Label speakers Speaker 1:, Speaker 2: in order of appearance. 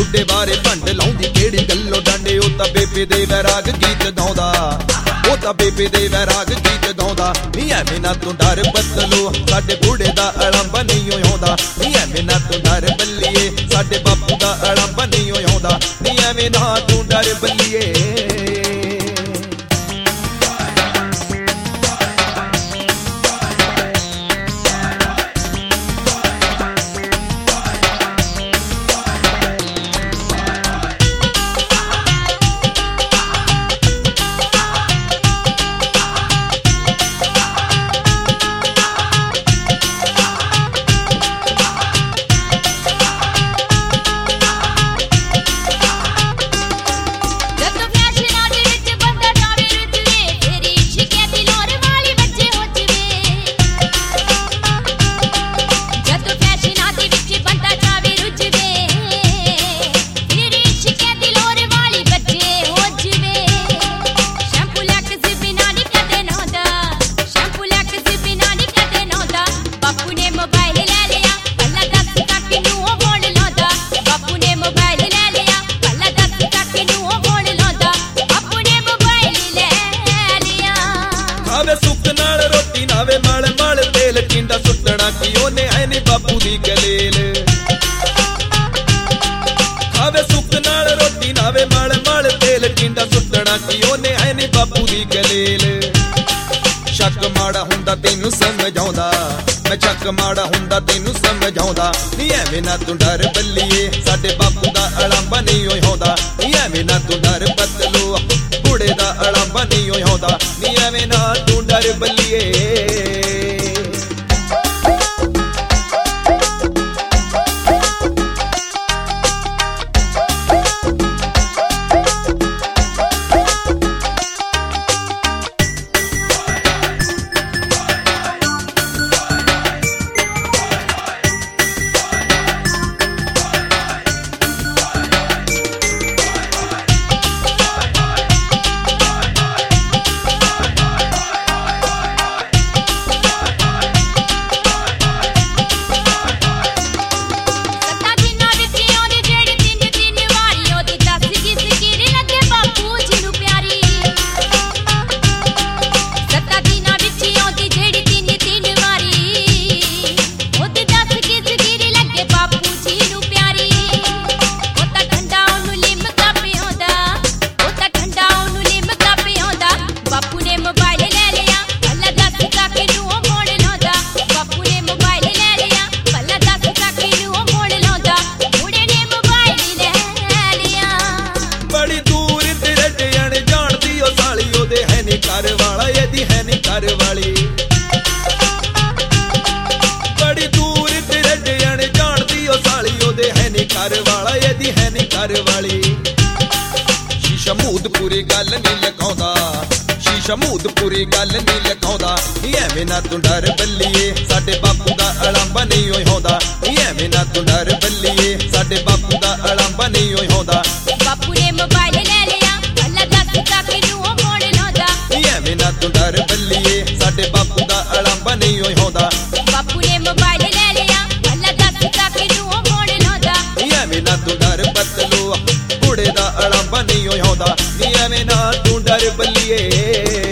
Speaker 1: बुढ़े बारे भंड लाउंदी केड़ी गल्लों डांडे ओ तां बेबे दे वैराग गीत गाउंदा ओ तां बेबे दे वैराग गीत गाउंदा नी एवें ना तूं डर बदलो साडे बूढ़े दा अड़ंबा नहीं आउंदा नी एवें ना तूं डर बल्लिए साडे बापू दा अड़ंबा नहीं आउंदा नी एवें ना तूं डर बल्लिए नावे मल मल तेल टिंडा सुटना की ओने है नी बापू दी गलेल खावे सुख नाल रोटी नावे मल मल तेल टिंडा सुटना की ओने है नी बापू दी गलेल शक माड़ा हुंदा तैनू समझाउंदा मैं शक माड़ा हुंदा तैनू समझाउंदा नी एवें ना तूं डर बल्लिए साडे बापू दा अड़ंबा नहीं होंदा नी एवें ना तूं डर बदलो बूढ़े दा अड़ंबा नहीं होंदा नी एवें ना तूं डर बल्लिए घर वाला यदि है नी घर वाली बड़ी दूर तेरे अण जानदी ओ साली ओदे है नी घर वाला यदि है नी घर वाली शीशा मूद पूरी गल नहीं लखाउंदा शीशा मूद पूरी गल नहीं लखाउंदा एवें ना तूं डर बल्लिए साडे बापू दा अड़ंबा नहीं होंदा एवें ना तूं डर बल्लिए साडे बापू दा अड़ंबा नहीं होंदा
Speaker 2: बापू ने मोबाइल ले लिया अल्लाह दस तक नूं मोड़ लांदा
Speaker 1: एवें ना तूं डर बल्लिए साडे बापू दा अड़ंबा नहीं होंदा
Speaker 2: बापू ने मोबाइल ले लिया अल्लाह दस तक नूं मोड़ लांदा
Speaker 1: एवें ना तूं डर बदलो बूढ़े दा अड़ंबा नहीं होंदा एवें ना तूं डर बल्लिए।